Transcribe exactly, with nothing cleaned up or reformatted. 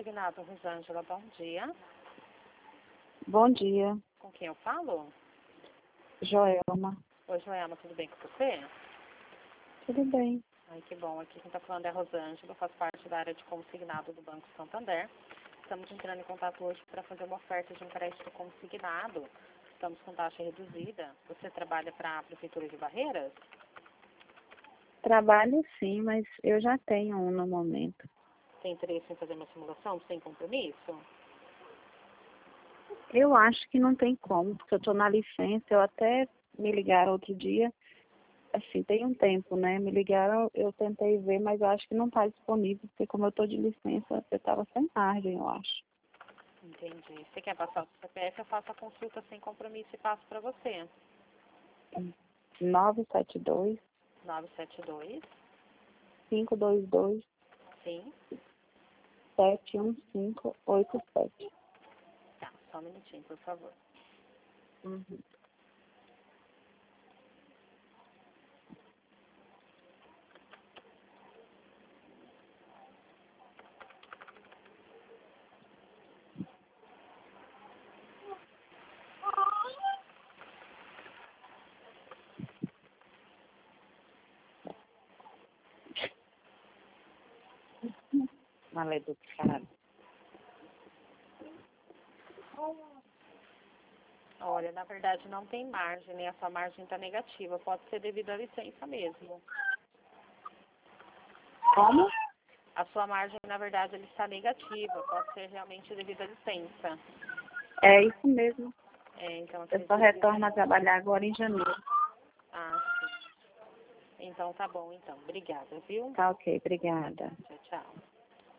consignado, Rosângela. Bom dia. Bom dia. Com quem eu falo? Joelma. Oi, Joelma, tudo bem com você? Tudo bem. Ai, que bom. Aqui quem está falando é a Rosângela, eu faço parte da área de consignado do Banco Santander. Estamos entrando em contato hoje para fazer uma oferta de empréstimo consignado. Estamos com taxa reduzida. Você trabalha para a Prefeitura de Barreiras? Trabalho sim, mas eu já tenho um no momento. Tem interesse em fazer uma simulação sem compromisso? Eu acho que não tem como, porque eu estou na licença, eu até me ligaram outro dia, assim, tem um tempo, né? Me ligaram, eu tentei ver, mas eu acho que não está disponível, porque como eu estou de licença, eu estava sem margem, eu acho. Entendi. Você quer passar o C P F, eu faço a consulta sem compromisso e passo para você. nove sete dois, nove sete dois, cinco dois dois, sim. sete um cinco oito sete. Tá, só um minutinho, por favor. Uhum. Maleducado. Olha, na verdade não tem margem, né? A sua margem está negativa. Pode ser devido à licença mesmo. Como? A sua margem, na verdade, ele está negativa. Pode ser realmente devido à licença. É isso mesmo. É, então Eu acredito só que... retorno a trabalhar agora em janeiro. Ah, sim. Então tá bom, então. Obrigada, viu? Tá ok, obrigada. Tchau, tchau.